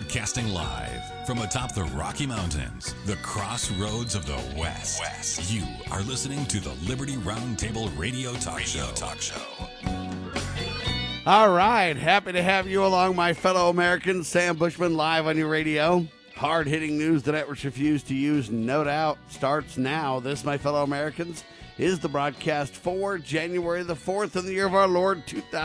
Broadcasting live from atop the Rocky Mountains, the crossroads of the West. You are listening to the Liberty Roundtable Radio Talk Show. All right, happy to have you along, my fellow Americans. Sam Bushman live on your radio. Hard-hitting news the networks refuse to use, no doubt, starts now. This, my fellow Americans, is the broadcast for January the 4th in the year of our Lord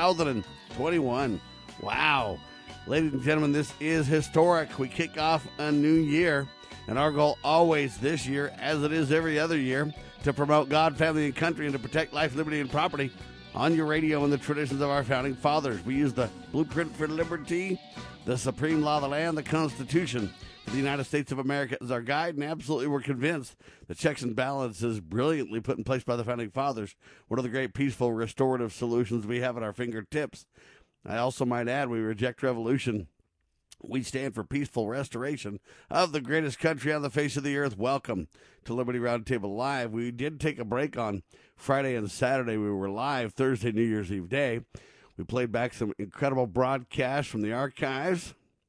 2021. Wow. Ladies and gentlemen, this is historic. We kick off a new year, and our goal always this year, as it is every other year, to promote God, family, and country, and to protect life, liberty, and property on your radio and the traditions of our founding fathers. We use the blueprint for liberty, the supreme law of the land, the Constitution of the United States of America as our guide, and absolutely we're convinced the checks and balances brilliantly put in place by the founding fathers, one of the great peaceful restorative solutions we have at our fingertips. I also might add, we reject revolution. We stand for peaceful restoration of the greatest country on the face of the earth. Welcome to Liberty Roundtable Live. We did take a break on Friday and Saturday. We were live Thursday, New Year's Eve day. We played back some incredible broadcasts from the archives.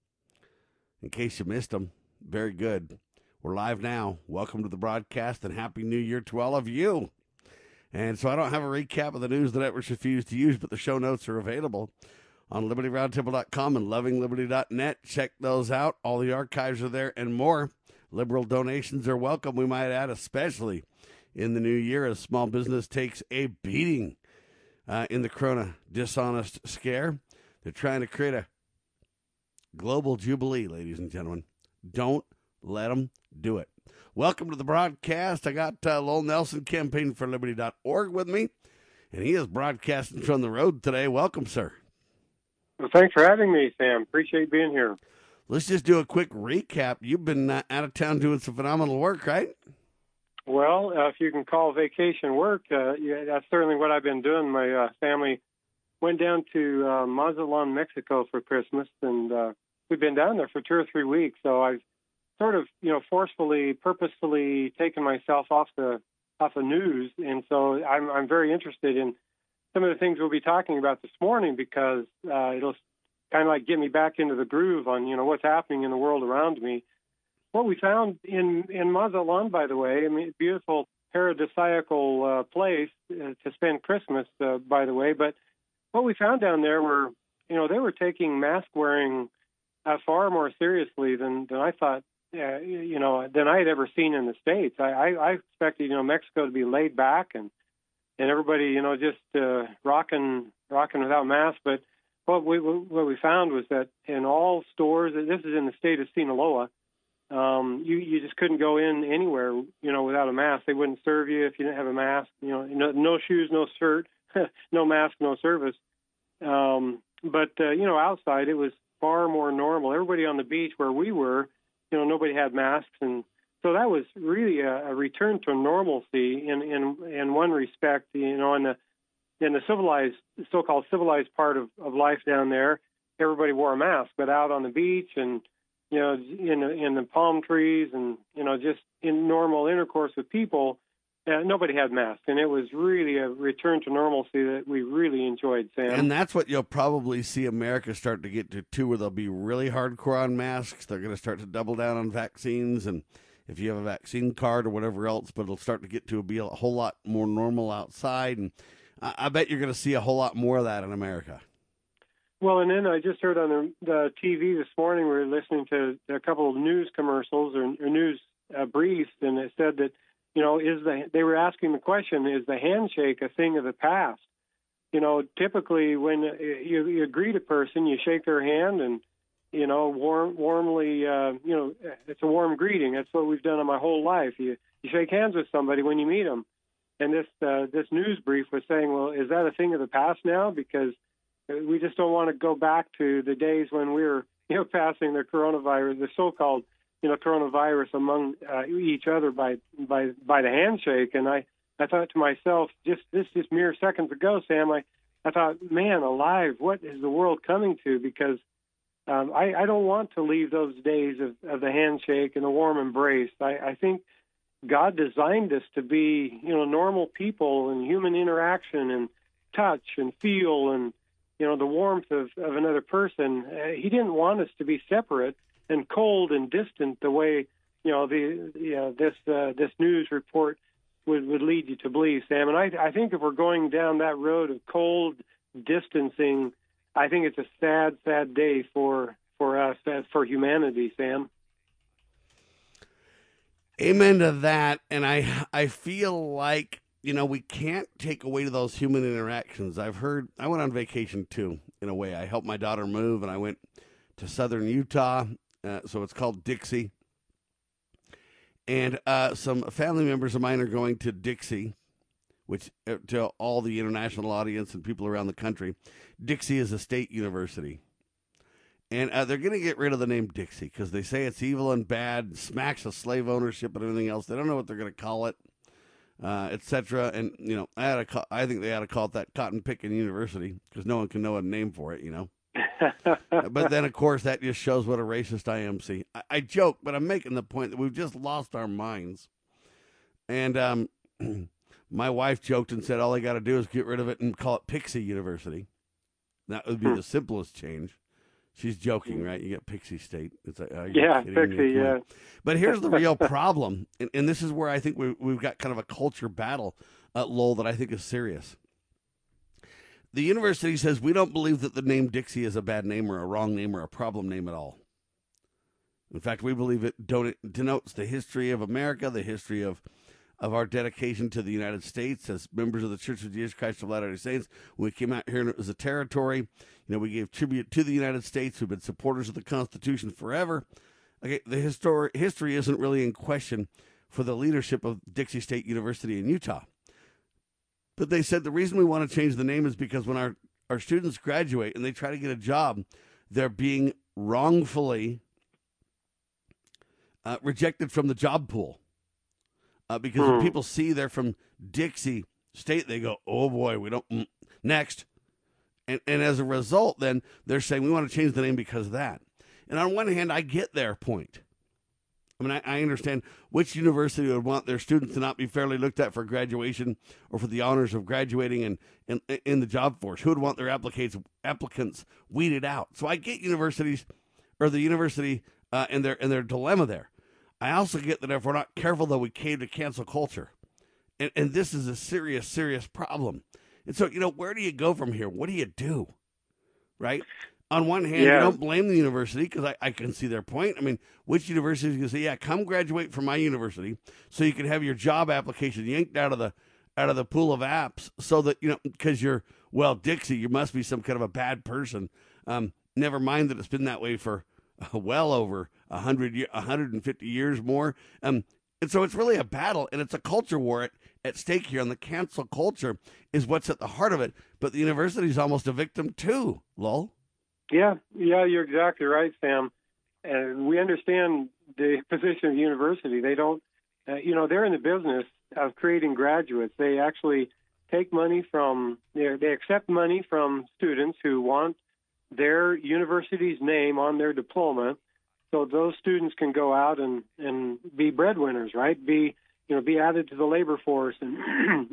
In case you missed them, very good. We're live now. Welcome to the broadcast and Happy New Year to all of you. And so I don't have a recap of the news the networks refuse to use, but the show notes are available on LibertyRoundtable.com and LovingLiberty.net. Check those out. All the archives are there and more. Liberal donations are welcome, we might add, especially in the new year as small business takes a beating in the Corona dishonest scare. They're trying to create a global jubilee, ladies and gentlemen. Don't let them do it. Welcome to the broadcast. I got Lowell Nelson, campaignforliberty.org with me, and he is broadcasting from the road today. Welcome, sir. Well, thanks for having me, Sam. Appreciate being here. Let's just do a quick recap. You've been out of town doing some phenomenal work, right? Well, if you can call vacation work, yeah, that's certainly what I've been doing. My family went down to Mazatlan, Mexico for Christmas, and we've been down there for 2 or 3 weeks. So I've sort of, forcefully, purposefully taken myself off the news, and so I'm very interested in some of the things we'll be talking about this morning because it'll kind of like get me back into the groove on, what's happening in the world around me. What we found in Mazatlan, by the way, beautiful paradisiacal place to spend Christmas, by the way, but what we found down there were, they were taking mask wearing far more seriously than I thought, than I had ever seen in the States. I expected, Mexico to be laid back and everybody, just rocking without masks. But what we found was that in all stores, this is in the state of Sinaloa, you just couldn't go in anywhere, without a mask. They wouldn't serve you if you didn't have a mask. No shoes, no shirt, no mask, no service. But outside it was far more normal. Everybody on the beach where we were, nobody had masks, and so that was really a return to normalcy in one respect. In the civilized, so-called civilized part of life down there, everybody wore a mask. But out on the beach and in the palm trees and just in normal intercourse with people, nobody had masks, and it was really a return to normalcy that we really enjoyed, Sam. And that's what you'll probably see America start to get to, too, where they'll be really hardcore on masks. They're going to start to double down on vaccines, and if you have a vaccine card or whatever else, but it'll start to get to be a whole lot more normal outside, and I bet you're going to see a whole lot more of that in America. Well, and then I just heard on the TV this morning, we were listening to a couple of news commercials or news briefs, and it said that, they were asking the question, is the handshake a thing of the past? Typically when you greet a person, you shake their hand and, warmly, it's a warm greeting. That's what we've done in my whole life. You shake hands with somebody when you meet them. And this news brief was saying, well, is that a thing of the past now? Because we just don't want to go back to the days when we were, passing the coronavirus, the so-called, coronavirus among each other by the handshake. And I thought to myself, just mere seconds ago, Sam, I thought, man alive, what is the world coming to? Because I don't want to leave those days of the handshake and the warm embrace. I think God designed us to be, normal people and human interaction and touch and feel and, the warmth of another person. He didn't want us to be separate. and cold and distant the way this news report would lead you to believe, Sam. And I think if we're going down that road of cold distancing, I think it's a sad, sad day for us, for humanity, Sam. Amen to that. And I feel like, we can't take away those human interactions. I went on vacation too, in a way. I helped my daughter move, and I went to southern Utah, so it's called Dixie. And some family members of mine are going to Dixie, which to all the international audience and people around the country, Dixie is a state university. And they're going to get rid of the name Dixie because they say it's evil and bad, smacks of slave ownership and everything else. They don't know what they're going to call it, etc. And, I think they ought to call it that Cotton Picking University because no one can know a name for it, But then, of course, that just shows what a racist I am. See, I joke, but I'm making the point that we've just lost our minds. And my wife joked and said all they got to do is get rid of it and call it Pixie University. That would be the simplest change. She's joking, right? You get Pixie State. It's like, Pixie, yeah. But here's the real problem, and this is where I think we've got kind of a culture battle, Lowell, that I think is serious. The university says we don't believe that the name Dixie is a bad name or a wrong name or a problem name at all. In fact, we believe it denotes the history of America, the history of our dedication to the United States as members of the Church of Jesus Christ of Latter-day Saints. When we came out here and it was a territory, we gave tribute to the United States, who've been supporters of the Constitution forever. Okay, the history isn't really in question for the leadership of Dixie State University in Utah. But they said the reason we want to change the name is because when our students graduate and they try to get a job, they're being wrongfully rejected from the job pool. Because when people see they're from Dixie State, they go, oh boy, we don't, next. And as a result, then they're saying we want to change the name because of that. And on one hand, I get their point. I mean, I understand which university would want their students to not be fairly looked at for graduation or for the honors of graduating and in the job force. Who would want their applicants weeded out? So I get universities or the university and their dilemma there. I also get that if we're not careful, though, we cave to cancel culture. And this is a serious, serious problem. And so, where do you go from here? What do you do? Right? On one hand, you don't blame the university because I can see their point. I mean, which university is going to say, yeah, come graduate from my university so you can have your job application yanked out of the pool of apps so that, because you're, Dixie, you must be some kind of a bad person. Never mind that it's been that way for well over 150 years more. And so it's really a battle, and it's a culture war at stake here. And the cancel culture is what's at the heart of it. But the university is almost a victim too, Lowell. Yeah, you're exactly right, Sam. And we understand the position of the university. They don't, they're in the business of creating graduates. They actually take money they accept money from students who want their university's name on their diploma, so those students can go out and be breadwinners, right? Be added to the labor force and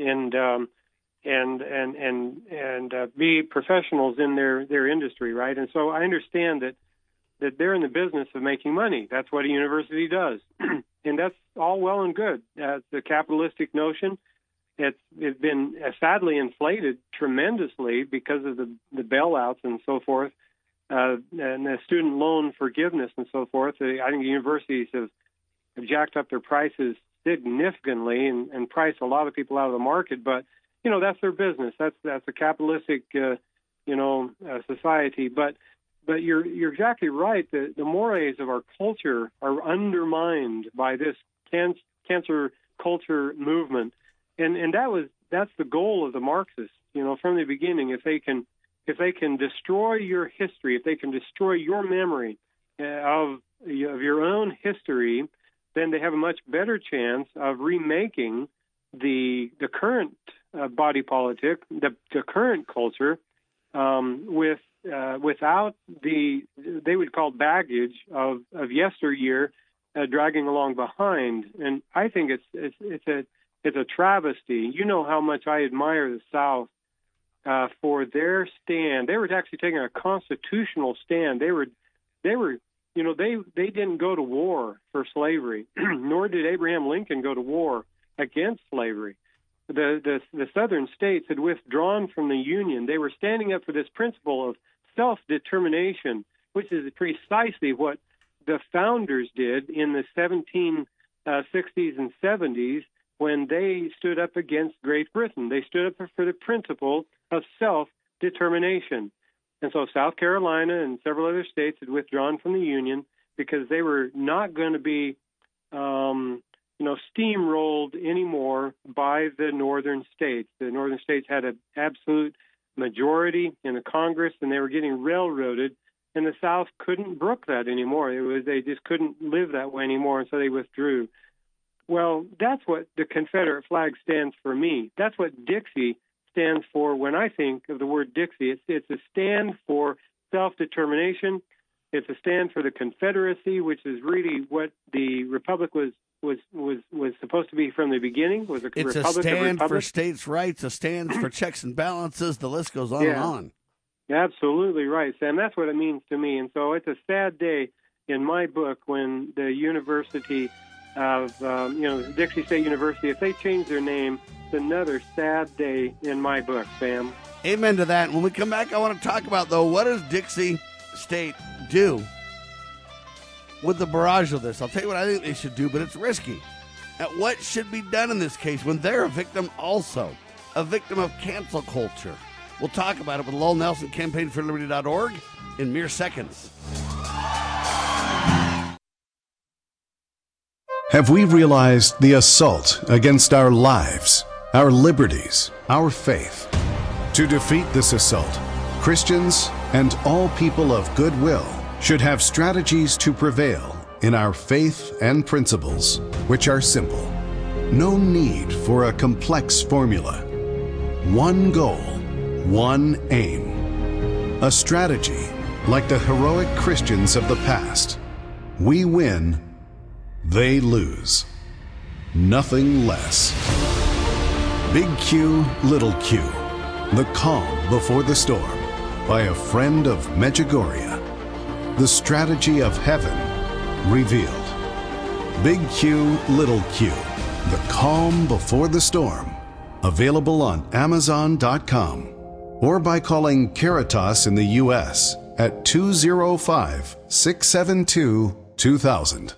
be professionals in their industry, right? And so I understand that they're in the business of making money. That's what a university does, and that's all well and good. It's a capitalistic notion. It's been sadly inflated tremendously because of the bailouts and so forth, and the student loan forgiveness and so forth. I think the universities have jacked up their prices significantly and priced a lot of people out of the market. But that's their business. That's a capitalistic society. But you're exactly right. The mores of our culture are undermined by this cancer culture movement. And that's the goal of the Marxists, from the beginning. If they can destroy your history, if they can destroy your memory of your own history, then they have a much better chance of remaking the current body politic, the current culture, without they would call baggage of yesteryear dragging along behind. And I think it's a travesty. You know how much I admire the South for their stand. They were actually taking a constitutional stand. They were they didn't go to war for slavery, nor did Abraham Lincoln go to war against slavery. The southern states had withdrawn from the Union. They were standing up for this principle of self-determination, which is precisely what the founders did in the 1760s and 70s when they stood up against Great Britain. They stood up for the principle of self-determination. And so South Carolina and several other states had withdrawn from the Union because they were not going to be steamrolled anymore by the northern states. The northern states had an absolute majority in the Congress, and they were getting railroaded, and the South couldn't brook that anymore. They just couldn't live that way anymore, and so they withdrew. Well, that's what the Confederate flag stands for me. That's what Dixie stands for when I think of the word Dixie. It's a stand for self-determination. It's a stand for the Confederacy, which is really what the Republic was supposed to be from the beginning. Was it's Republic, a stand for states' rights, a stand for checks and balances. The list goes on and on. Absolutely right, Sam. That's what it means to me. And so it's a sad day in my book when the University of, Dixie State University, if they change their name, it's another sad day in my book, Sam. Amen to that. When we come back, I want to talk about, though, what does Dixie State do with the barrage of this? I'll tell you what I think they should do, but it's risky. What should be done in this case when they're a victim also, a victim of cancel culture? We'll talk about it with Lowell Nelson, CampaignForLiberty.org, in mere seconds. Have we realized the assault against our lives, our liberties, our faith? To defeat this assault, Christians and all people of goodwill should have strategies to prevail in our faith and principles, which are simple. No need for a complex formula. One goal, one aim. A strategy like the heroic Christians of the past. We win, they lose. Nothing less. Big Q, Little Q. The Calm Before the Storm by a friend of Medjugorje. The strategy of heaven revealed. Big Q, Little Q. The Calm Before the Storm. Available on Amazon.com or by calling Caritas in the U.S. at 205-672-2000.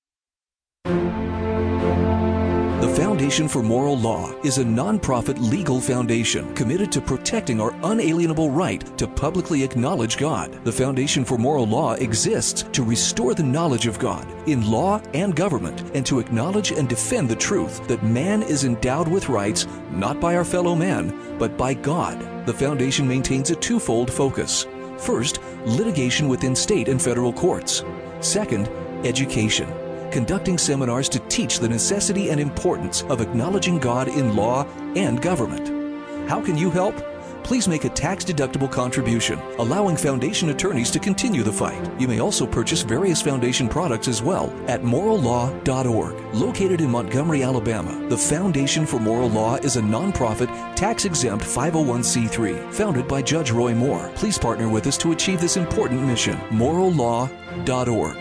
The Foundation for Moral Law is a nonprofit legal foundation committed to protecting our unalienable right to publicly acknowledge God. The Foundation for Moral Law exists to restore the knowledge of God in law and government and to acknowledge and defend the truth that man is endowed with rights not by our fellow man, but by God. The Foundation maintains a twofold focus. First, litigation within state and federal courts. Second, education. Conducting seminars to teach the necessity and importance of acknowledging God in law and government. How can you help? Please make a tax-deductible contribution, allowing Foundation attorneys to continue the fight. You may also purchase various Foundation products as well at morallaw.org. Located in Montgomery, Alabama, the Foundation for Moral Law is a nonprofit, tax-exempt 501c3 founded by Judge Roy Moore. Please partner with us to achieve this important mission. morallaw.org.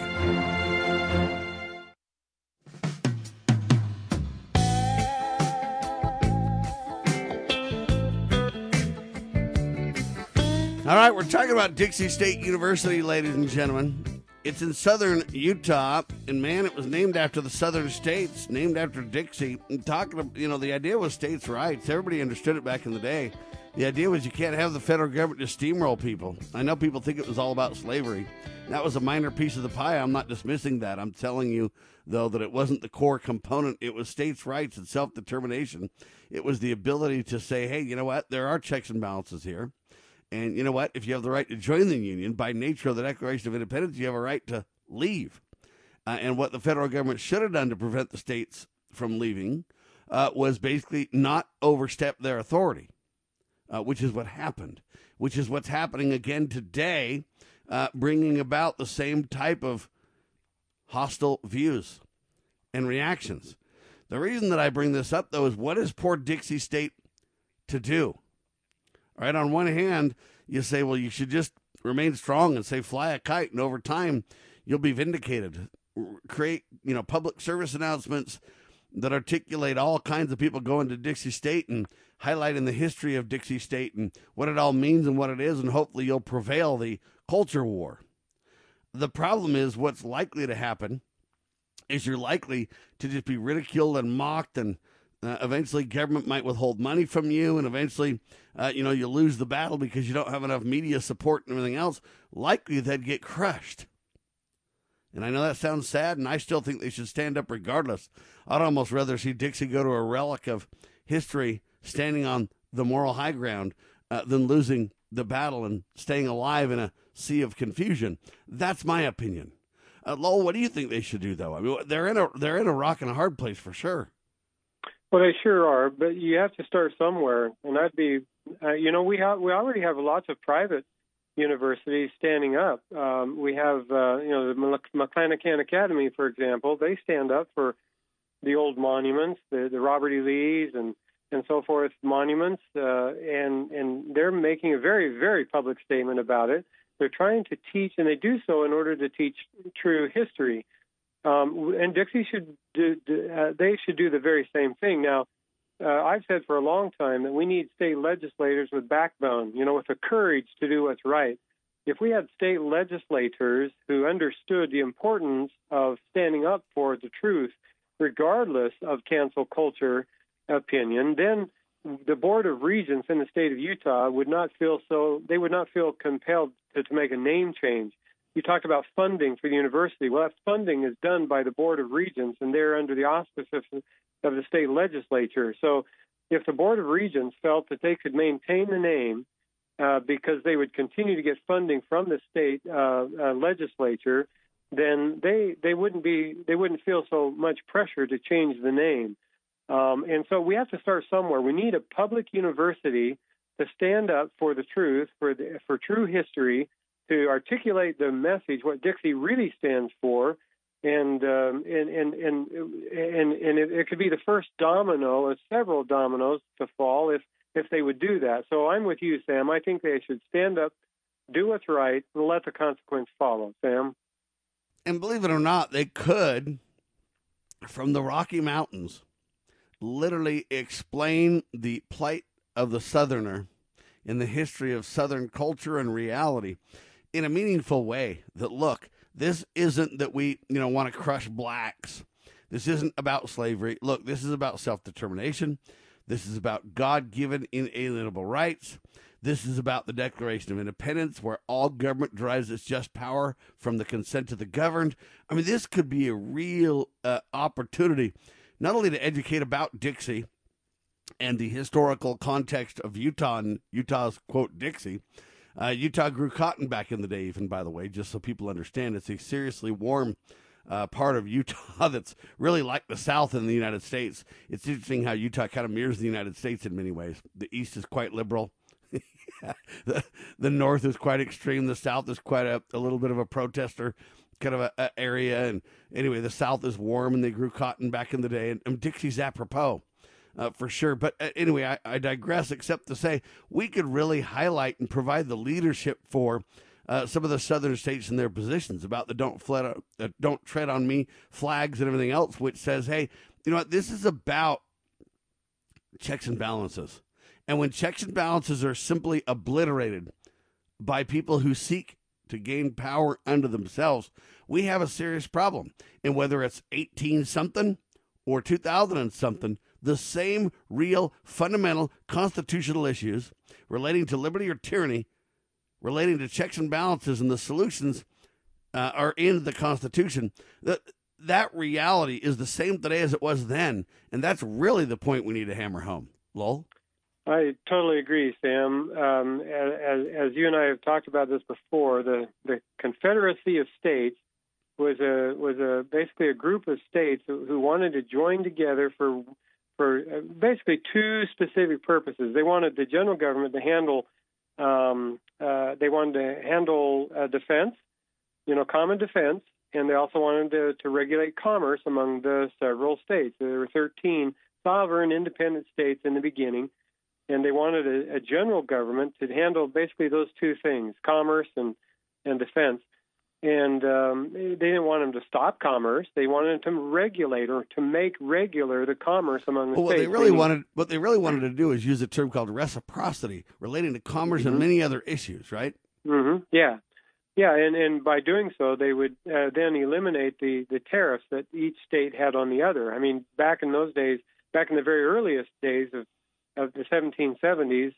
All right, we're talking about Dixie State University, ladies and gentlemen. It's in southern Utah, and man, it was named after the southern states, named after Dixie. And the idea was states' rights. Everybody understood it back in the day. The idea was you can't have the federal government just steamroll people. I know people think it was all about slavery. That was a minor piece of the pie. I'm not dismissing that. I'm telling you, though, that it wasn't the core component. It was states' rights and self-determination. It was the ability to say, hey, you know what? There are checks and balances here. And you know what? If you have the right to join the union, by nature of the Declaration of Independence, you have a right to leave. And what the federal government should have done to prevent the states from leaving was basically not overstep their authority, which is what happened, which is what's happening again today, bringing about the same type of hostile views and reactions. The reason that I bring this up, though, is what is poor Dixie State to do? All right, on one hand, you say, well, you should just remain strong and say fly a kite, and over time, you'll be vindicated. Create, public service announcements that articulate all kinds of people going to Dixie State and highlighting the history of Dixie State and what it all means and what it is, and hopefully you'll prevail the culture war. The problem is what's likely to happen is you're likely to just be ridiculed and mocked, and eventually government might withhold money from you, and eventually, you lose the battle because you don't have enough media support and everything else. Likely they'd get crushed. And I know that sounds sad, and I still think they should stand up regardless. I'd almost rather see Dixie go to a relic of history standing on the moral high ground than losing the battle and staying alive in a sea of confusion. That's my opinion. Lowell, what do you think they should do, though? I mean, they're in a rock and a hard place for sure. Well, they sure are, but you have to start somewhere, and that'd be, we already have lots of private universities standing up. We have, the McClanacan Academy, for example. They stand up for the old monuments, the Robert E. Lee's and so forth monuments, and they're making a very, very public statement about it. They're trying to teach, and they do so in order to teach true history. And Dixie should do the very same thing. Now, I've said for a long time that we need state legislators with backbone, with the courage to do what's right. If we had state legislators who understood the importance of standing up for the truth, regardless of cancel culture opinion, then the Board of Regents in the state of Utah would not feel compelled to make a name change. You talked about funding for the university. Well, that funding is done by the Board of Regents, and they're under the auspices of the state legislature. So if the Board of Regents felt that they could maintain the name because they would continue to get funding from the state legislature, then they wouldn't feel so much pressure to change the name. And so we have to start somewhere. We need a public university to stand up for the truth, for true history, to articulate the message, what Dixie really stands for, and it could be the first domino of several dominoes to fall if they would do that. So I'm with you, Sam. I think they should stand up, do what's right, and let the consequence follow. Sam? And believe it or not, they could, from the Rocky Mountains, literally explain the plight of the Southerner in the history of Southern culture and reality in a meaningful way. That, look, this isn't that we, want to crush blacks. This isn't about slavery. Look, this is about self-determination. This is about God-given inalienable rights. This is about the Declaration of Independence, where all government derives its just power from the consent of the governed. I mean, this could be a real opportunity, not only to educate about Dixie and the historical context of Utah and Utah's, quote, Dixie. Utah grew cotton back in the day, even, by the way, just so people understand. It's a seriously warm part of Utah that's really like the South in the United States. It's interesting how Utah kind of mirrors the United States in many ways. The East is quite liberal. The North is quite extreme. The South is quite a little bit of a protester kind of a area. And anyway, the South is warm, and they grew cotton back in the day. And Dixie's apropos. For sure. But anyway, I digress, except to say we could really highlight and provide the leadership for some of the southern states in their positions about the don't tread on me flags and everything else, which says, hey, you know what, this is about checks and balances. And when checks and balances are simply obliterated by people who seek to gain power unto themselves, we have a serious problem. And whether it's 18-something or 2000-something, the same real fundamental constitutional issues relating to liberty or tyranny, relating to checks and balances and the solutions are in the Constitution. That reality is the same today as it was then, and that's really the point we need to hammer home. Lowell? I totally agree, Sam. As you and I have talked about this before, the Confederacy of States was basically a group of states who wanted to join together for basically two specific purposes. They wanted the general government to handle defense, common defense, and they also wanted to regulate commerce among the several states. There were 13 sovereign independent states in the beginning, and they wanted a general government to handle basically those two things, commerce and defense. And they didn't want them to stop commerce. They wanted them to regulate or to make regular the commerce among the states. What they really wanted to do is use a term called reciprocity, relating to commerce and many other issues, right? Mm-hmm. Yeah. Yeah, and by doing so, they would then eliminate the tariffs that each state had on the other. I mean, back in those days, back in the very earliest days of the 1770s,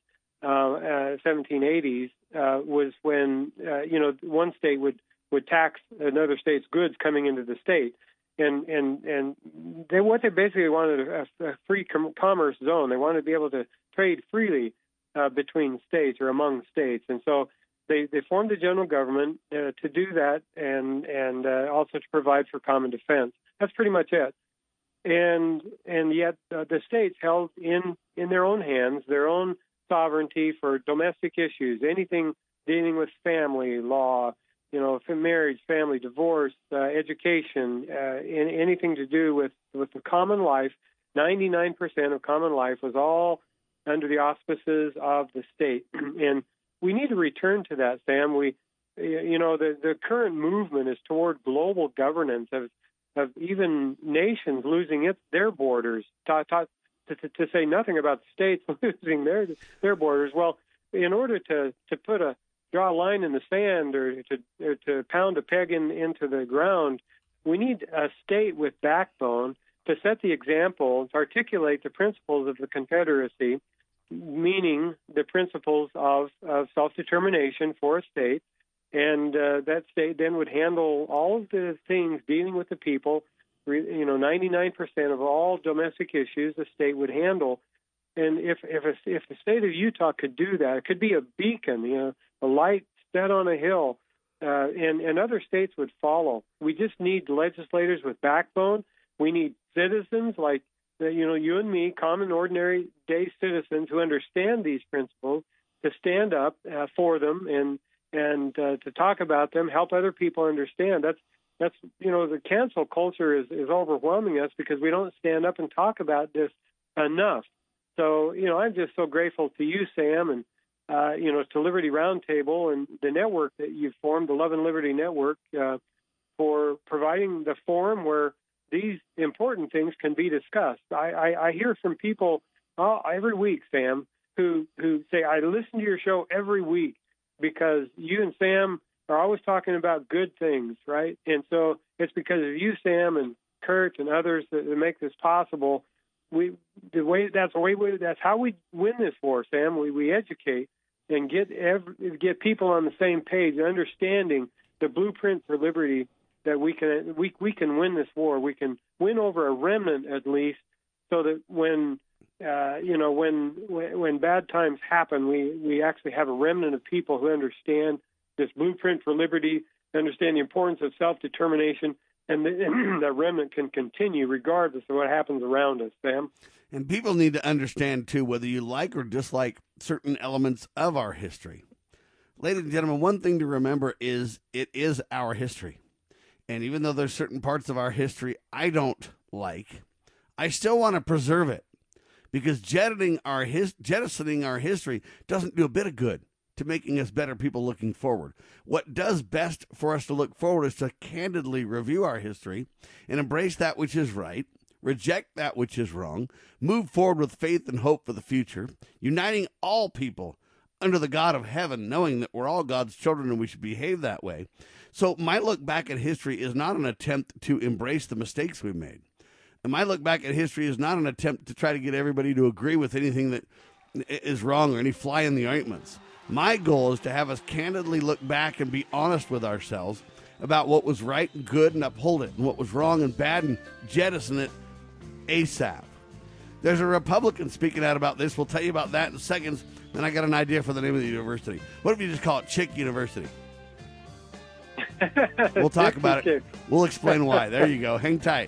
1780s, was when, one state would tax another state's goods coming into the state. And what they basically wanted a free commerce zone. They wanted to be able to trade freely between states or among states. And so they formed a general government to do that and also to provide for common defense. That's pretty much it. And yet the states held in their own hands their own sovereignty for domestic issues, anything dealing with family law, marriage, family, divorce, education, anything to do with the common life. 99% of common life was all under the auspices of the state. And we need to return to that, Sam. The current movement is toward global governance of even nations losing their borders, to say nothing about the states losing their borders. Well, in order to draw a line in the sand or to pound a peg into the ground, we need a state with backbone to set the example, to articulate the principles of the Confederacy, meaning the principles of self-determination for a state. And that state then would handle all of the things dealing with the people. 99% of all domestic issues the state would handle. And if the state of Utah could do that, it could be a beacon, a light set on a hill, and other states would follow. We just need legislators with backbone. We need citizens like you and me, common, ordinary day citizens who understand these principles, to stand up for them and to talk about them, help other people understand. That's the cancel culture is overwhelming us because we don't stand up and talk about this enough. So, I'm just so grateful to you, Sam, and, to Liberty Roundtable and the network that you've formed, the Love and Liberty Network, for providing the forum where these important things can be discussed. I hear from people every week, Sam, who say, I listen to your show every week because you and Sam are always talking about good things, right? And so it's because of you, Sam, and Kurt and others that make this possible. That's how we win this war, Sam. We educate and get people on the same page, understanding the blueprint for liberty, that we can win this war. We can win over a remnant at least, so that when bad times happen, we actually have a remnant of people who understand this blueprint for liberty, understand the importance of self-determination, and that remnant can continue regardless of what happens around us, Sam. And people need to understand, too, whether you like or dislike certain elements of our history. Ladies and gentlemen, one thing to remember is it is our history. And even though there's certain parts of our history I don't like, I still want to preserve it. Because jettisoning our history doesn't do a bit of good to making us better people looking forward. What does best for us to look forward is to candidly review our history and embrace that which is right, reject that which is wrong, move forward with faith and hope for the future, uniting all people under the God of heaven, knowing that we're all God's children and we should behave that way. So my look back at history is not an attempt to embrace the mistakes we made. And my look back at history is not an attempt to try to get everybody to agree with anything that is wrong or any fly in the ointments. My goal is to have us candidly look back and be honest with ourselves about what was right and good and uphold it, and what was wrong and bad and jettison it ASAP. There's a Republican speaking out about this. We'll tell you about that in seconds. Then I got an idea for the name of the university. What if you just call it Chick University? We'll talk about it. We'll explain why. There you go. Hang tight.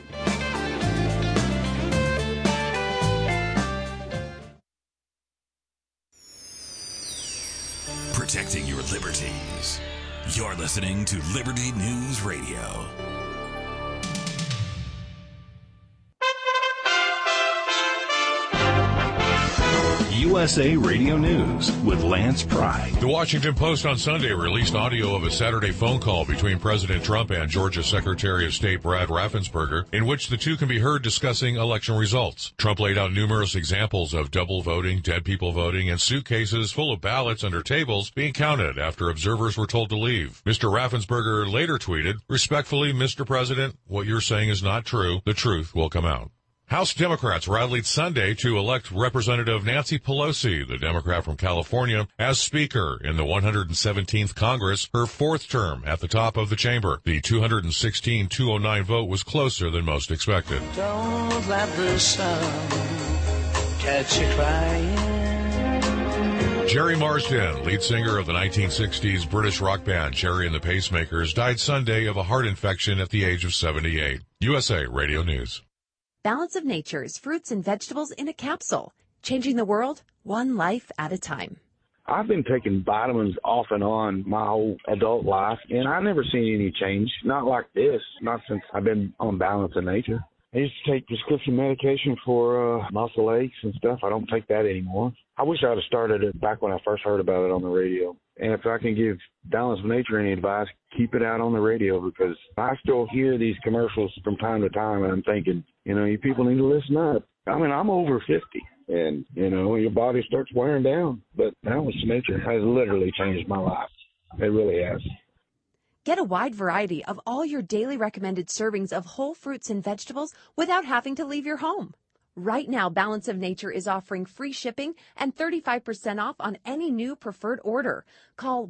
Protecting your liberties. You're listening to Liberty News Radio. USA Radio News with Lance Pry. The Washington Post on Sunday released audio of a Saturday phone call between President Trump and Georgia Secretary of State Brad Raffensperger, in which the two can be heard discussing election results. Trump laid out numerous examples of double voting, dead people voting, and suitcases full of ballots under tables being counted after observers were told to leave. Mr. Raffensperger later tweeted, "Respectfully, Mr. President, what you're saying is not true. The truth will come out." House Democrats rallied Sunday to elect Representative Nancy Pelosi, the Democrat from California, as Speaker in the 117th Congress, her fourth term at the top of the chamber. The 216-209 vote was closer than most expected. Don't let the sun catch you crying. Jerry Marsden, lead singer of the 1960s British rock band Jerry and the Pacemakers, died Sunday of a heart infection at the age of 78. USA Radio News. Balance of Nature's fruits and vegetables in a capsule, changing the world one life at a time. I've been taking vitamins off and on my whole adult life, and I've never seen any change. Not like this, not since I've been on Balance of Nature. I used to take prescription medication for muscle aches and stuff. I don't take that anymore. I wish I would have started it back when I first heard about it on the radio. And if I can give Balance of Nature any advice, keep it out on the radio, because I still hear these commercials from time to time, and I'm thinking, you people need to listen up. I mean, I'm over 50, and, your body starts wearing down. But Balance of Nature has literally changed my life. It really has. Get a wide variety of all your daily recommended servings of whole fruits and vegetables without having to leave your home. Right now, Balance of Nature is offering free shipping and 35% off on any new preferred order. Call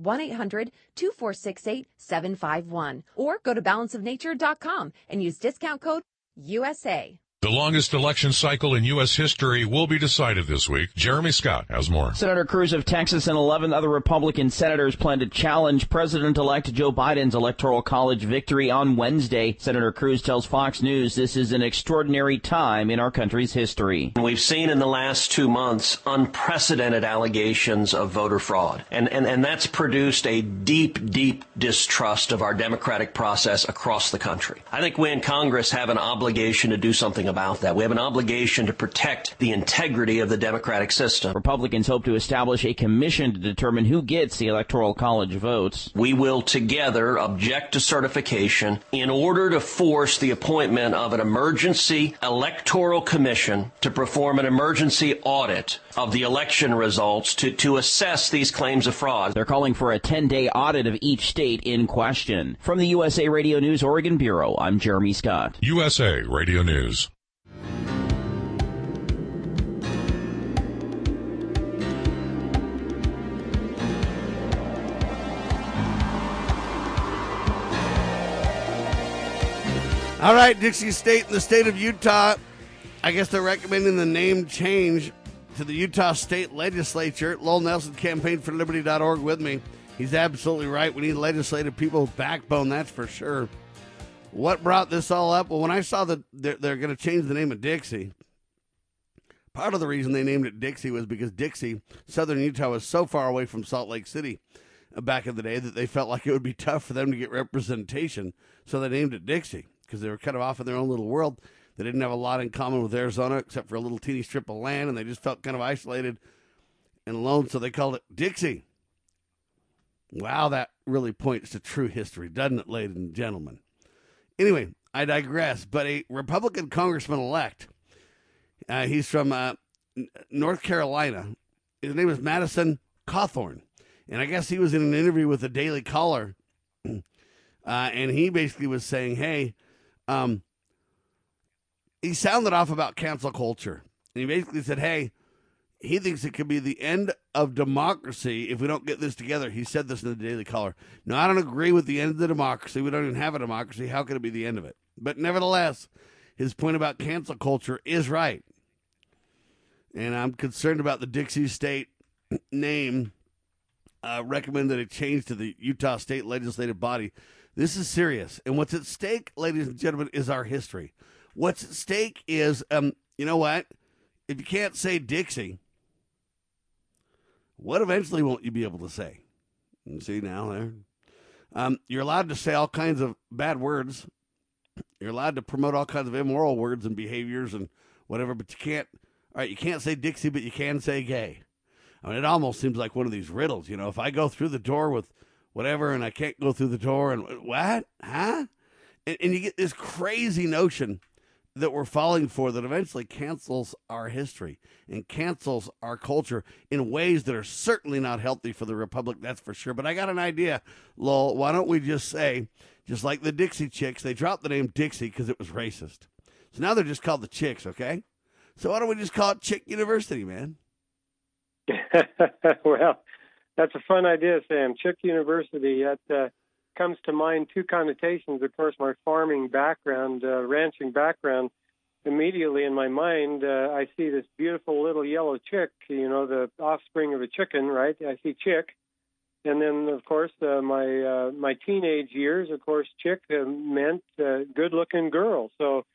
1-800-246-8751 or go to balanceofnature.com and use discount code USA. The longest election cycle in U.S. history will be decided this week. Jeremy Scott has more. Senator Cruz of Texas and 11 other Republican senators plan to challenge President-elect Joe Biden's Electoral College victory on Wednesday. Senator Cruz tells Fox News this is an extraordinary time in our country's history. We've seen in the last 2 months unprecedented allegations of voter fraud. And that's produced a deep, deep distrust of our democratic process across the country. I think we in Congress have an obligation to do something about that. We have an obligation to protect the integrity of the democratic system. Republicans hope to establish a commission to determine who gets the Electoral College votes. We will together object to certification in order to force the appointment of an emergency electoral commission to perform an emergency audit of the election results to assess these claims of fraud. They're calling for a 10-day audit of each state in question. From the USA Radio News Oregon Bureau, I'm Jeremy Scott. USA Radio News. All right, Dixie State and the state of Utah, I guess they're recommending the name change to the Utah State Legislature. Lowell Nelson, campaignforliberty.org with me. He's absolutely right. We need legislative people with backbone, that's for sure. What brought this all up? Well, when I saw that they're going to change the name of Dixie, part of the reason they named it Dixie was because Dixie, southern Utah, was so far away from Salt Lake City back in the day that they felt like it would be tough for them to get representation, so they named it Dixie because they were kind of off in their own little world. They didn't have a lot in common with Arizona except for a little teeny strip of land, and they just felt kind of isolated and alone, so they called it Dixie. Wow, that really points to true history, doesn't it, ladies and gentlemen? Anyway, I digress, but a Republican congressman-elect, he's from North Carolina. His name is Madison Cawthorn, and I guess he was in an interview with the Daily Caller, and he basically was saying, hey, he sounded off about cancel culture. And he basically said, hey, he thinks it could be the end of democracy if we don't get this together. He said this in the Daily Caller. No, I don't agree with the end of the democracy. We don't even have a democracy. How could it be the end of it? But nevertheless, his point about cancel culture is right. And I'm concerned about the Dixie State name. Recommend that it change to the Utah State Legislative Body. This is serious. And what's at stake, ladies and gentlemen, is our history. What's at stake is, you know what? If you can't say Dixie, what eventually won't you be able to say? You see now there. You're allowed to say all kinds of bad words. You're allowed to promote all kinds of immoral words and behaviors and whatever, but you can't. All right, you can't say Dixie, but you can say gay. I mean, it almost seems like one of these riddles. You know, if I go through the door with whatever and I can't go through the door and what? Huh? And you get this crazy notion that we're falling for that eventually cancels our history and cancels our culture in ways that are certainly not healthy for the Republic, that's for sure. But I got an idea, Lowell. Why don't we just say, just like the Dixie Chicks, they dropped the name Dixie because it was racist. So now they're just called the Chicks, okay? So why don't we just call it Chick University, man? Well, that's a fun idea, Sam. Chick University, that comes to mind two connotations. Of course, my farming background, ranching background, immediately in my mind, I see this beautiful little yellow chick, you know, the offspring of a chicken, right? I see chick. And then, of course, my teenage years, of course, chick meant good-looking girl. So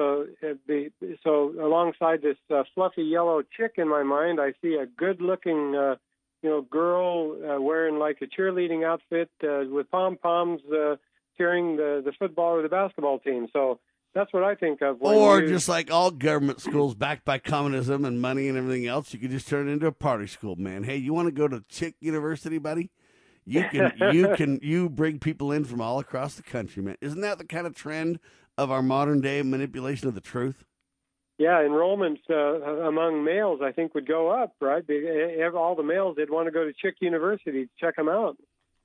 alongside this fluffy yellow chick in my mind, I see a good-looking, girl wearing like a cheerleading outfit with pom-poms cheering the football or the basketball team. So that's what I think of. Or just like all government schools backed by communism and money and everything else, you could just turn it into a party school, man. Hey, you want to go to Chick University, buddy? You bring people in from all across the country, man. Isn't that the kind of trend of our modern day manipulation of the truth? Yeah, enrollment among males, I think, would go up, right? All the males, they'd want to go to Chick University to check them out.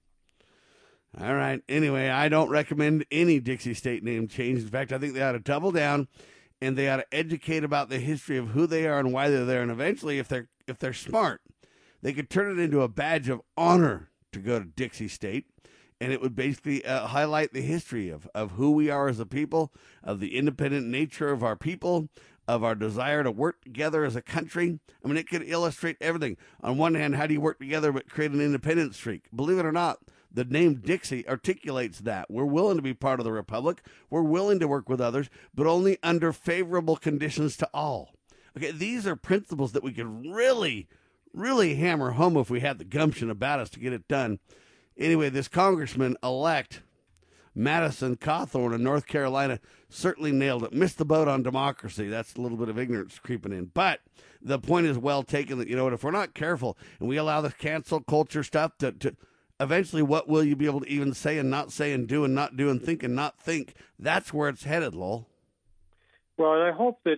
All right. Anyway, I don't recommend any Dixie State name change. In fact, I think they ought to double down, and they ought to educate about the history of who they are and why they're there. And eventually, if they're smart, they could turn it into a badge of honor to go to Dixie State. And it would basically highlight the history of who we are as a people, of the independent nature of our people, of our desire to work together as a country. I mean, it could illustrate everything. On one hand, how do you work together but create an independent streak? Believe it or not, the name Dixie articulates that. We're willing to be part of the Republic. We're willing to work with others, but only under favorable conditions to all. Okay, these are principles that we could really, really hammer home if we had the gumption about us to get it done. Anyway, this Congressman-elect Madison Cawthorn of North Carolina certainly nailed it. Missed the boat on democracy. That's a little bit of ignorance creeping in. But the point is well taken that, you know what, if we're not careful and we allow the cancel culture stuff to eventually, what will you be able to even say and not say and do and not do and think and not think? That's where it's headed, Lowell. Well, and I hope that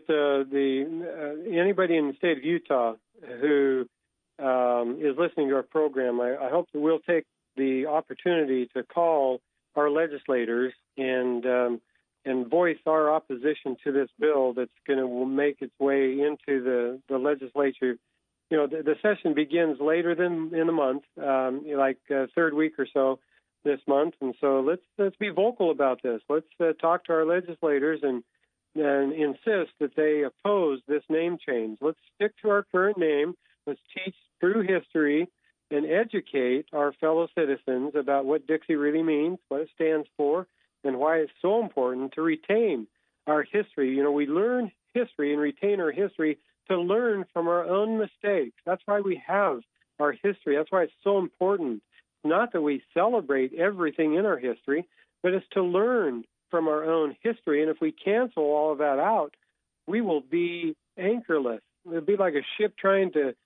anybody in the state of Utah who is listening to our program, I hope that we'll take the opportunity to call our legislators and voice our opposition to this bill that's going to make its way into the legislature. You know, the session begins later than in the month, third week or so this month, and so let's be vocal about this. Let's talk to our legislators and insist that they oppose this name change. Let's stick to our current name. Let's teach true history and educate our fellow citizens about what Dixie really means, what it stands for, and why it's so important to retain our history. You know, we learn history and retain our history to learn from our own mistakes. That's why we have our history. That's why it's so important. Not that we celebrate everything in our history, but it's to learn from our own history. And if we cancel all of that out, we will be anchorless. It'll be like a ship trying to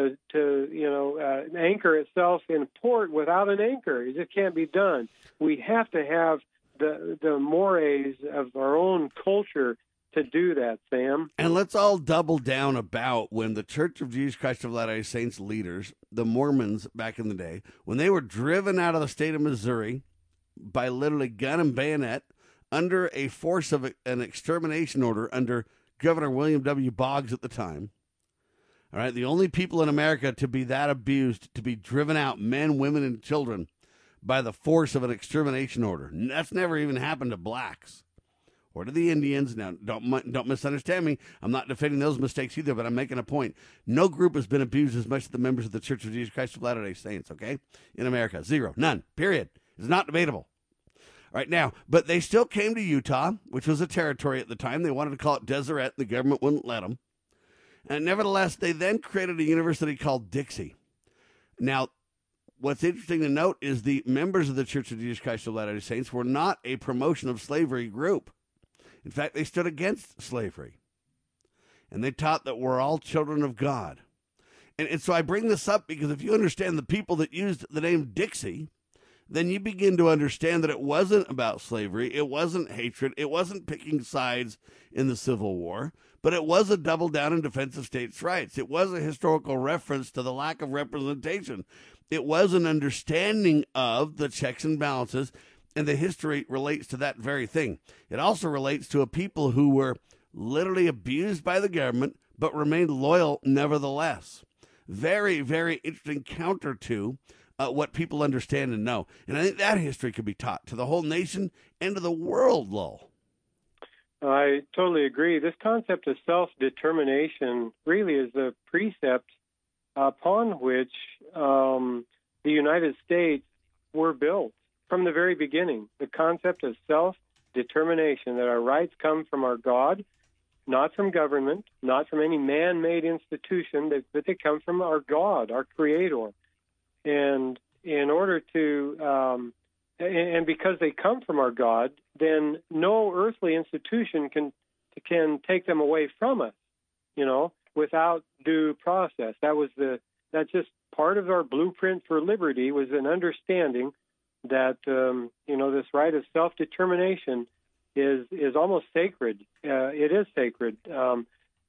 anchor itself in port without an anchor. It just can't be done. We have to have the mores of our own culture to do that, Sam. And let's all double down about when the Church of Jesus Christ of Latter-day Saints leaders, the Mormons back in the day, when they were driven out of the state of Missouri by literally gun and bayonet under a force of an extermination order under Governor William W. Boggs at the time. All right, the only people in America to be that abused, to be driven out, men, women, and children, by the force of an extermination order. That's never even happened to blacks or to the Indians. Now, don't misunderstand me. I'm not defending those mistakes either, but I'm making a point. No group has been abused as much as the members of the Church of Jesus Christ of Latter-day Saints, okay, in America. Zero. None. Period. It's not debatable. All right, now, but they still came to Utah, which was a territory at the time. They wanted to call it Deseret. The government wouldn't let them. And nevertheless, they then created a university called Dixie. Now, what's interesting to note is the members of the Church of Jesus Christ of Latter-day Saints were not a promotion of slavery group. In fact, they stood against slavery. And they taught that we're all children of God. And so I bring this up because if you understand the people that used the name Dixie, then you begin to understand that it wasn't about slavery, it wasn't hatred, it wasn't picking sides in the Civil War, but it was a double down in defense of states' rights. It was a historical reference to the lack of representation. It was an understanding of the checks and balances, and the history relates to that very thing. It also relates to a people who were literally abused by the government, but remained loyal nevertheless. Very, very interesting counter to what people understand and know. And I think that history could be taught to the whole nation and to the world, Lowell. I totally agree. This concept of self-determination really is the precept upon which the United States were built from the very beginning. The concept of self-determination, that our rights come from our God, not from government, not from any man-made institution, but they come from our God, our Creator. And in order to, and because they come from our God, then no earthly institution can take them away from us, without due process. That's just part of our blueprint for liberty, was an understanding that, this right of self-determination is almost sacred. It is sacred. And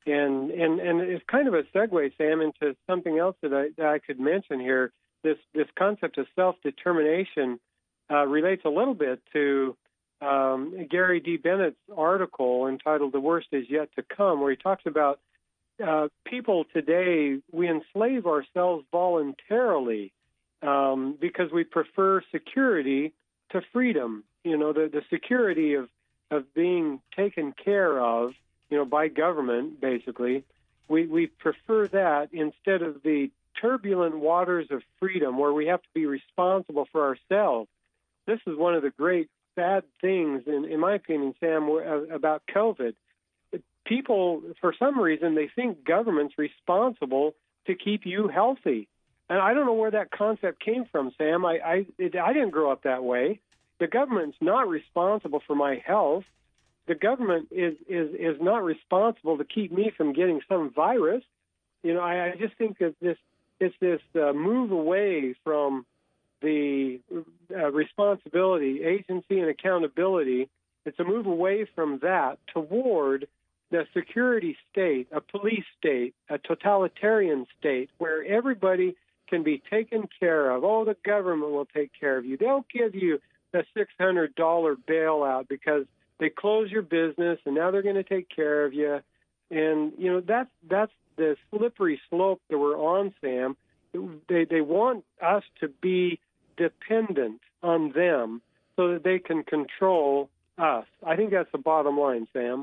it's kind of a segue, Sam, into something else that I could mention here. This concept of self-determination relates a little bit to Gary D. Bennett's article entitled "The Worst Is Yet to Come," where he talks about people today, we enslave ourselves voluntarily because we prefer security to freedom. The security of being taken care of, by government, basically. We prefer that instead of the turbulent waters of freedom where we have to be responsible for ourselves. This is one of the great bad things, in my opinion, Sam, about COVID. People, for some reason, they think government's responsible to keep you healthy. And I don't know where that concept came from, Sam. I didn't grow up that way. The government's not responsible for my health. The government is not responsible to keep me from getting some virus. I just think that it's this move away from the responsibility, agency, and accountability. It's a move away from that toward the security state, a police state, a totalitarian state, where everybody can be taken care of. Oh, the government will take care of you. They'll give you a $600 bailout because they close your business and now they're going to take care of you. And, that's the slippery slope that we're on, Sam. They want us to be dependent on them so that they can control us. I think that's the bottom line, Sam.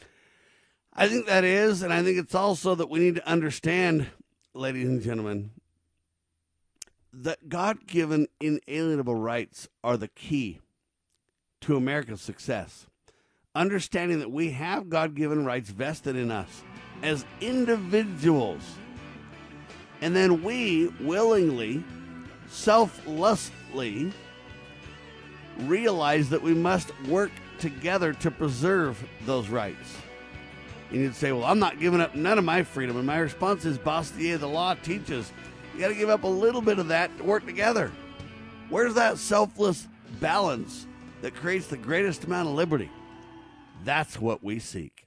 I think that is, and I think it's also that we need to understand, ladies and gentlemen, that God-given inalienable rights are the key to America's success. Understanding that we have God-given rights vested in us as individuals, and then we willingly, selflessly realize that we must work together to preserve those rights. And you'd say, well, I'm not giving up none of my freedom. And my response is, Bastier, the law teaches you got to give up a little bit of that to work together. Where's that selfless balance that creates the greatest amount of liberty? That's what we seek.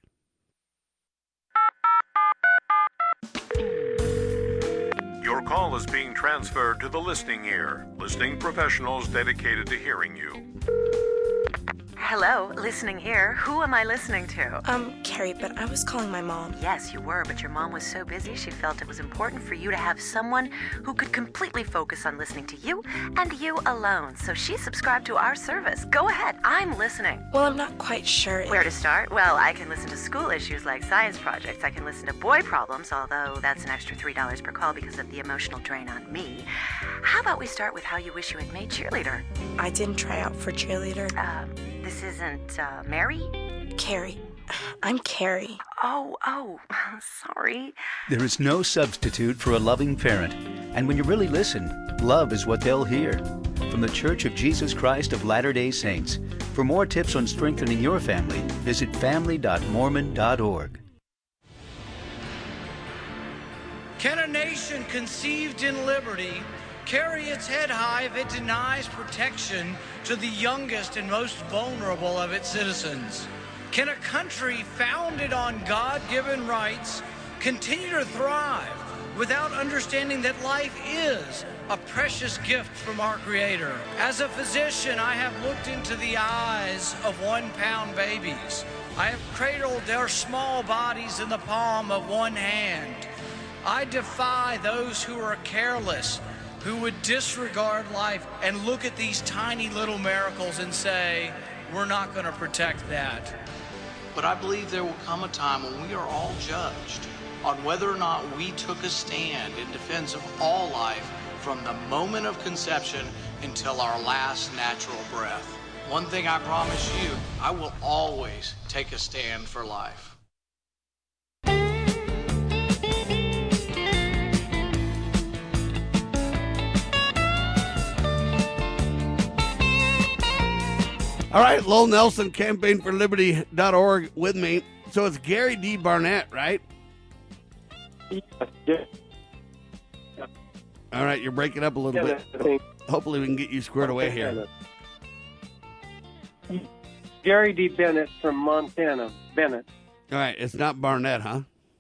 Your call is being transferred to the listening ear. Listening professionals dedicated to hearing you. Hello, listening ear. Who am I listening to? Carrie, but I was calling my mom. Yes, you were, but your mom was so busy she felt it was important for you to have someone who could completely focus on listening to you and you alone. So she subscribed to our service. Go ahead, I'm listening. Well, I'm not quite sure. Where to start? Well, I can listen to school issues like science projects. I can listen to boy problems, although that's an extra $3 per call because of the emotional drain on me. How about we start with how you wish you had made cheerleader? I didn't try out for cheerleader. This isn't Mary? Carrie. I'm Carrie. Oh, sorry. There is no substitute for a loving parent. And when you really listen, love is what they'll hear. From the Church of Jesus Christ of Latter-day Saints. For more tips on strengthening your family, visit family.mormon.org. Can a nation conceived in liberty carry its head high if it denies protection to the youngest and most vulnerable of its citizens? Can a country founded on God-given rights continue to thrive without understanding that life is a precious gift from our Creator? As a physician, I have looked into the eyes of 1-pound babies. I have cradled their small bodies in the palm of one hand. I defy those who are careless, who would disregard life and look at these tiny little miracles and say, we're not going to protect that. But I believe there will come a time when we are all judged on whether or not we took a stand in defense of all life from the moment of conception until our last natural breath. One thing I promise you, I will always take a stand for life. All right, Lowell Nelson, campaignforliberty.org with me. So it's Gary D. Barnett, right? Yeah. All right, you're breaking up a little bit. Hopefully we can get you squared away here. Gary D. Bennett from Montana. Bennett. All right, it's not Barnett, huh?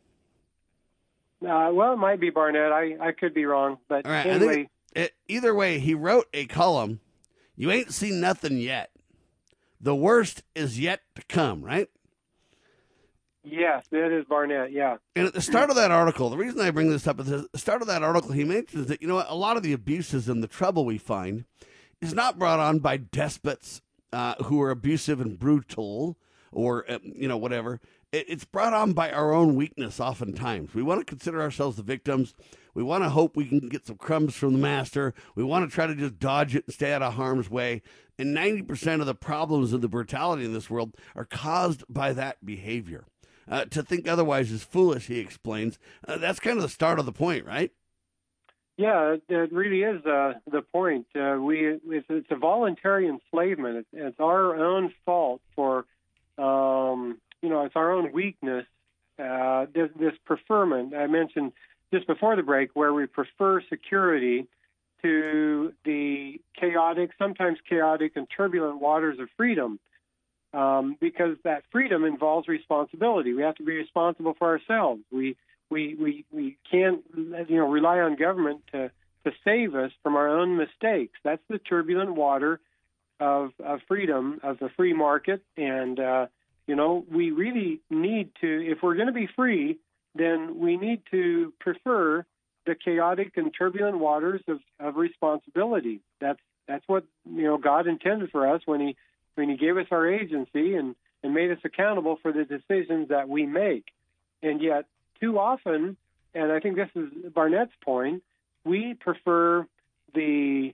Well, it might be Barnett. I could be wrong. But all right, anyway. Either way, he wrote a column, "You Ain't Seen Nothing Yet. The worst is yet to come," right? Yes, it is Barnett, yeah. And at the start of that article, the reason I bring this up is at the start of that article, he mentions that, you know what, a lot of the abuses and the trouble we find is not brought on by despots who are abusive and brutal or, whatever. It's brought on by our own weakness oftentimes. We want to consider ourselves the victims. We want to hope we can get some crumbs from the master. We want to try to just dodge it and stay out of harm's way. And 90% of the problems of the brutality in this world are caused by that behavior. To think otherwise is foolish, he explains. That's kind of the start of the point, right? Yeah, it really is the point. It's a voluntary enslavement. It's our own fault for, it's our own weakness. This preferment I mentioned just before the break, where we prefer security to the sometimes chaotic and turbulent waters of freedom. Because that freedom involves responsibility. We have to be responsible for ourselves. We can't rely on government to save us from our own mistakes. That's the turbulent water of freedom, of the free market. And we really need to, if we're going to be free, then we need to prefer the chaotic and turbulent waters of responsibility. That's what God intended for us when He gave us our agency and made us accountable for the decisions that we make. And yet, too often, and I think this is Barnett's point, we prefer the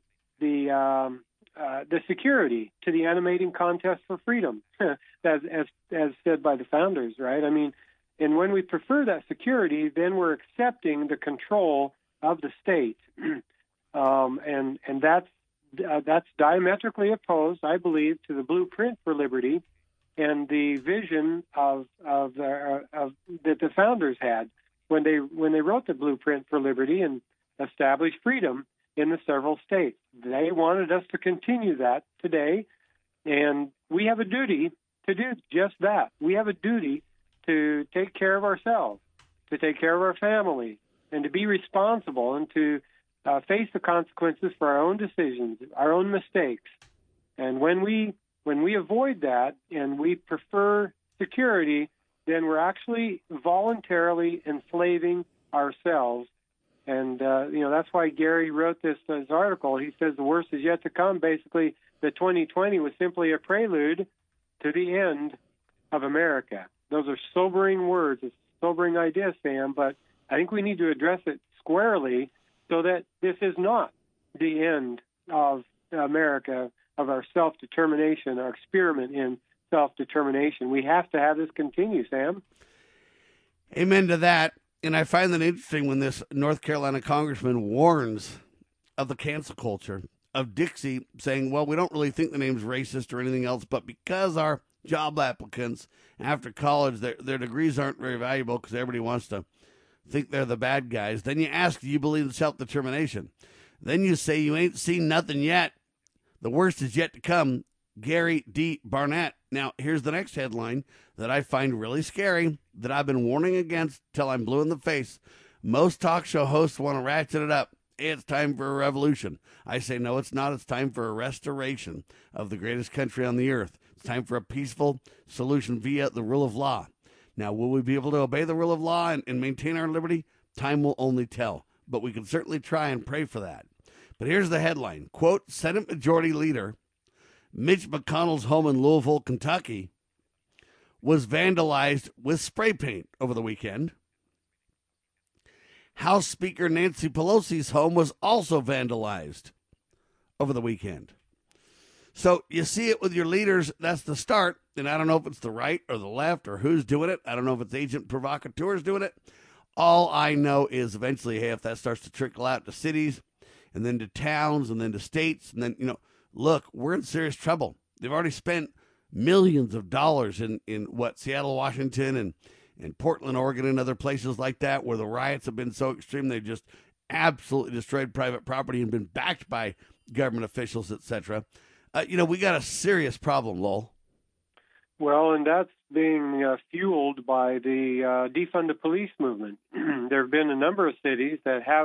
security to the animating contest for freedom, as said by the founders, right? I mean, and when we prefer that security, then we're accepting the control of the state, and that's diametrically opposed, I believe, to the blueprint for liberty and the vision of that the founders had when they wrote the blueprint for liberty and established freedom in the several states. They wanted us to continue that today, and we have a duty to do just that. We have a duty to take care of ourselves, to take care of our family, and to be responsible and to face the consequences for our own decisions, our own mistakes. And when we avoid that and we prefer security, then we're actually voluntarily enslaving ourselves. And that's why Gary wrote this article. He says the worst is yet to come. Basically, the 2020 was simply a prelude to the end of America. Those are sobering words. It's a sobering idea, Sam, but I think we need to address it squarely so that this is not the end of America, of our self-determination, our experiment in self-determination. We have to have this continue, Sam. Amen to that. And I find that interesting when this North Carolina congressman warns of the cancel culture, of Dixie saying, well, we don't really think the name's racist or anything else, but because our job applicants after college, their degrees aren't very valuable because everybody wants to think they're the bad guys. Then you ask, do you believe in self-determination? Then you say you ain't seen nothing yet. The worst is yet to come. Gary D. Barnett. Now, here's the next headline that I find really scary, that I've been warning against till I'm blue in the face. Most talk show hosts want to ratchet it up. It's time for a revolution. I say, no, it's not. It's time for a restoration of the greatest country on the earth. It's time for a peaceful solution via the rule of law. Now, will we be able to obey the rule of law and maintain our liberty? Time will only tell. But we can certainly try and pray for that. But here's the headline. Quote, Senate Majority Leader Mitch McConnell's home in Louisville, Kentucky, was vandalized with spray paint over the weekend. House Speaker Nancy Pelosi's home was also vandalized over the weekend. So you see it with your leaders. That's the start. And I don't know if it's the right or the left or who's doing it. I don't know if it's agent provocateurs doing it. All I know is eventually, hey, if that starts to trickle out to cities and then to towns and then to states, and then, look, we're in serious trouble. They've already spent millions of dollars in Seattle, Washington, and Portland, Oregon, and other places like that, where the riots have been so extreme they've just absolutely destroyed private property and been backed by government officials, etc. We got a serious problem, Lowell. Well, and that's being fueled by the defund the police movement. There have been a number of cities that have,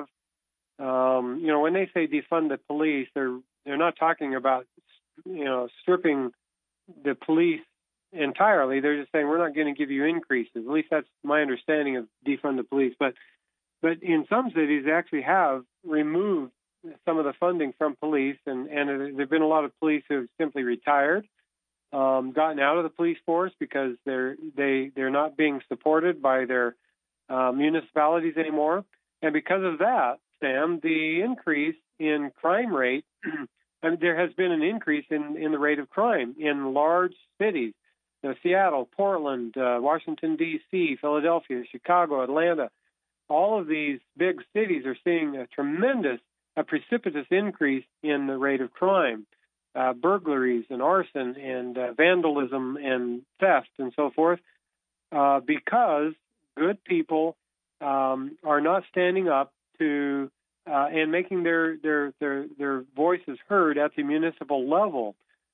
when they say defund the police, they're not talking about, stripping the police entirely. They're just saying we're not going to give you increases. At least that's my understanding of defund the police. But in some cities, they actually have removed some of the funding from police, and there've been a lot of police who have simply retired, gotten out of the police force because they're not being supported by their municipalities anymore. And because of that, Sam, the increase in crime rate, there has been an increase in the rate of crime in large cities. Seattle, Portland, Washington, D.C., Philadelphia, Chicago, Atlanta. All of these big cities are seeing a precipitous increase in the rate of crime, burglaries and arson and vandalism and theft and so forth, because good people are not standing up to and making their voices heard at the municipal level.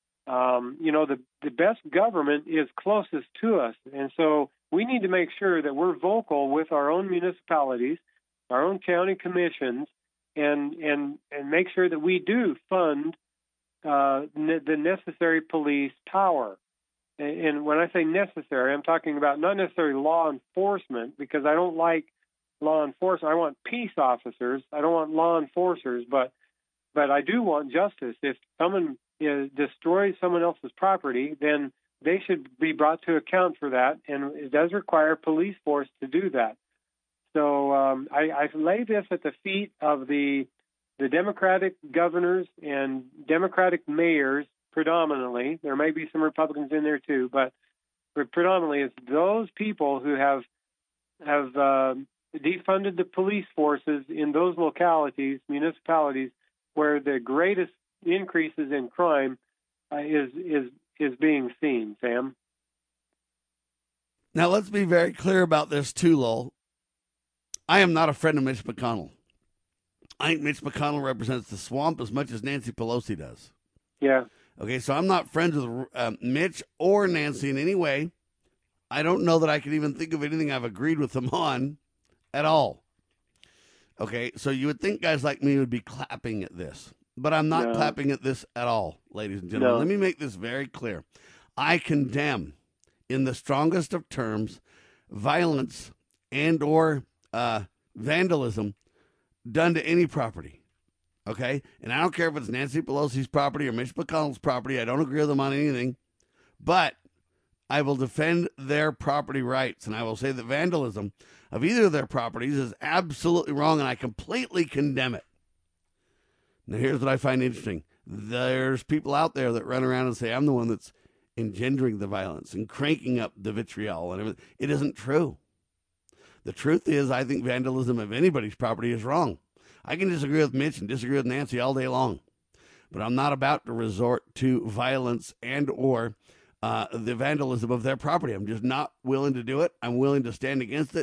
The best government is closest to us, and so we need to make sure that we're vocal with our own municipalities, our own county commissions, and make sure that we do fund the necessary police power. And when I say necessary, I'm talking about not necessarily law enforcement, because I don't like law enforcement. I want peace officers. I don't want law enforcers, but I do want justice. If someone destroys someone else's property, then they should be brought to account for that, and it does require a police force to do that. So I lay this at the feet of the Democratic governors and Democratic mayors predominantly. There may be some Republicans in there too, but predominantly it's those people who have defunded the police forces in those localities, municipalities, where the greatest increases in crime is being seen, Sam. Now, let's be very clear about this too, Lowell. I am not a friend of Mitch McConnell. I think Mitch McConnell represents the swamp as much as Nancy Pelosi does. Yeah. Okay, so I'm not friends with Mitch or Nancy in any way. I don't know that I can even think of anything I've agreed with them on at all. Okay, so you would think guys like me would be clapping at this. But I'm not clapping at this at all, ladies and gentlemen. Let me make this very clear. I condemn, in the strongest of terms, violence and or vandalism done to any property. Okay? And I don't care if it's Nancy Pelosi's property or Mitch McConnell's property. I don't agree with them on anything. But I will defend their property rights. And I will say that vandalism of either of their properties is absolutely wrong, and I completely condemn it. Now, here's what I find interesting. There's people out there that run around and say, I'm the one that's engendering the violence and cranking up the vitriol and everything. It isn't true. The truth is, I think vandalism of anybody's property is wrong. I can disagree with Mitch and disagree with Nancy all day long, but I'm not about to resort to violence and or the vandalism of their property. I'm just not willing to do it. I'm willing to stand against it.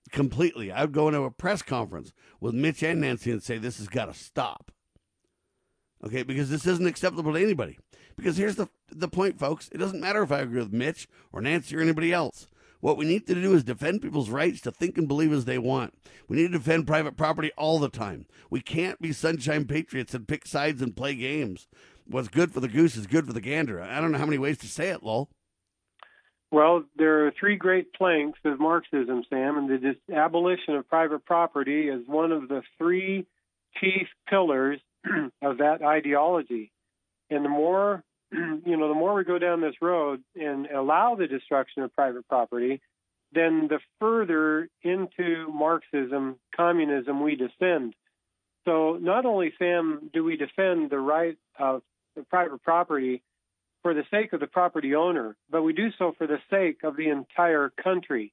completely. I would go into a press conference with Mitch and Nancy and say, this has got to stop. Okay, because this isn't acceptable to anybody. Because here's the point, folks. It doesn't matter if I agree with Mitch or Nancy or anybody else. What we need to do is defend people's rights to think and believe as they want. We need to defend private property all the time. We can't be sunshine patriots and pick sides and play games. What's good for the goose is good for the gander. I don't know how many ways to say it, Lowell. Well, there are three great planks of Marxism, Sam, and the abolition of private property is one of the three chief pillars of that ideology. And the more, the more we go down this road and allow the destruction of private property, then the further into Marxism, communism we descend. So not only, Sam, do we defend the right of private property for the sake of the property owner, but we do so for the sake of the entire country.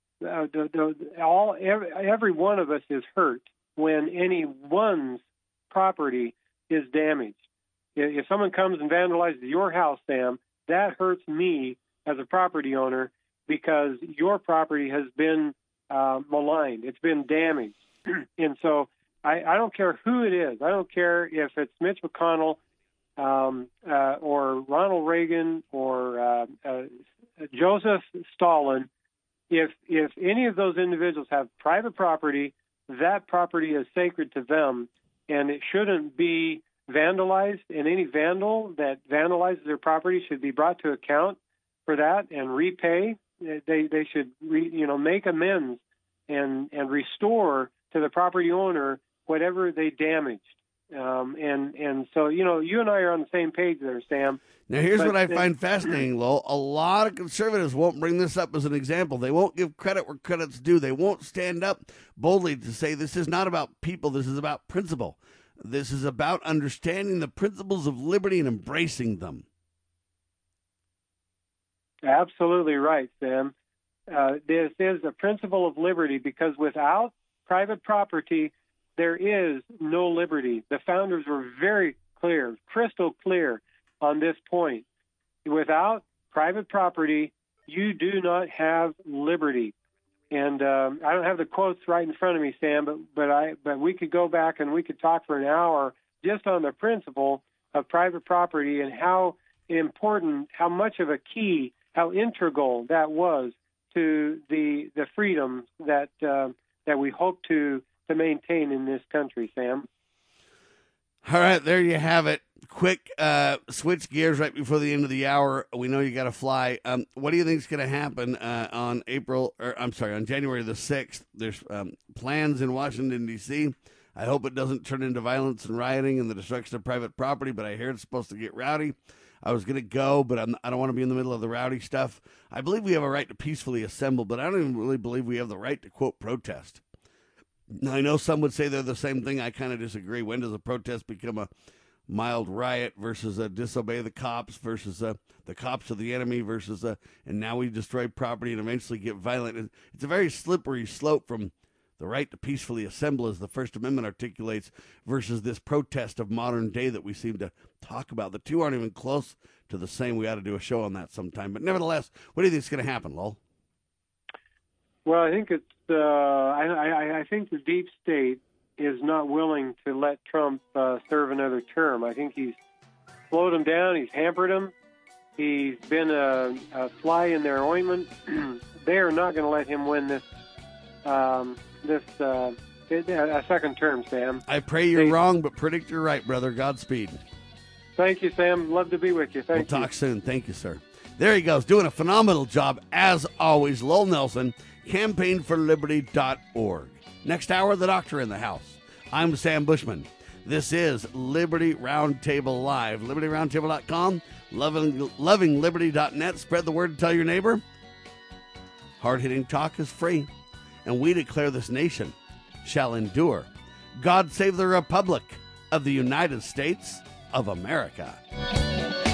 Every one of us is hurt when any one's property is damaged. If someone comes and vandalizes your house, Sam, that hurts me as a property owner because your property has been maligned. It's been damaged. And so I don't care who it is. I don't care if it's Mitch McConnell or Ronald Reagan or Joseph Stalin. If any of those individuals have private property, that property is sacred to them, and it shouldn't be vandalized, and any vandal that vandalizes their property should be brought to account for that and repay. They should make amends and restore to the property owner whatever they damaged. And so, you and I are on the same page there, Sam. Now, here's what I find fascinating, Lowell. A lot of conservatives won't bring this up as an example. They won't give credit where credit's due. They won't stand up boldly to say this is not about people. This is about principle. This is about understanding the principles of liberty and embracing them. Absolutely right, Sam. This is a principle of liberty because without private property, there is no liberty. The founders were very clear, crystal clear on this point. Without private property, you do not have liberty. And I don't have the quotes right in front of me, Sam, but we could go back and we could talk for an hour just on the principle of private property and how important, how much of a key, how integral that was to the freedoms that we hope to maintain in this country, Sam. All right, there you have it. Quick switch gears right before the end of the hour. We know you got to fly. What do you think is going to happen on January the 6th? There's plans in Washington, D.C. I hope it doesn't turn into violence and rioting and the destruction of private property, but I hear it's supposed to get rowdy. I was going to go, but I don't want to be in the middle of the rowdy stuff. I believe we have a right to peacefully assemble, but I don't even really believe we have the right to, quote, protest. Now, I know some would say they're the same thing. I kind of disagree. When does a protest become a mild riot versus disobey the cops versus the cops are the enemy versus and now we destroy property and eventually get violent? It's a very slippery slope from the right to peacefully assemble, as the First Amendment articulates, versus this protest of modern day that we seem to talk about. The two aren't even close to the same. We ought to do a show on that sometime. But nevertheless, what do you think is going to happen, Lowell? Well, I think it's. I think the deep state is not willing to let Trump serve another term. I think he's slowed him down. He's hampered him. He's been a fly in their ointment. They are not going to let him win a second term, Sam. I pray you're wrong, but predict you're right, brother. Godspeed. Thank you, Sam. Love to be with you. We'll talk soon. Thank you, sir. There he goes, doing a phenomenal job, as always. Lowell Nelson, campaignforliberty.org. Next hour, the doctor in the house. I'm Sam Bushman. This is Liberty Roundtable Live. LibertyRoundtable.com, lovingliberty.net. Spread the word and tell your neighbor. Hard-hitting talk is free, and we declare this nation shall endure. God save the Republic of the United States of America.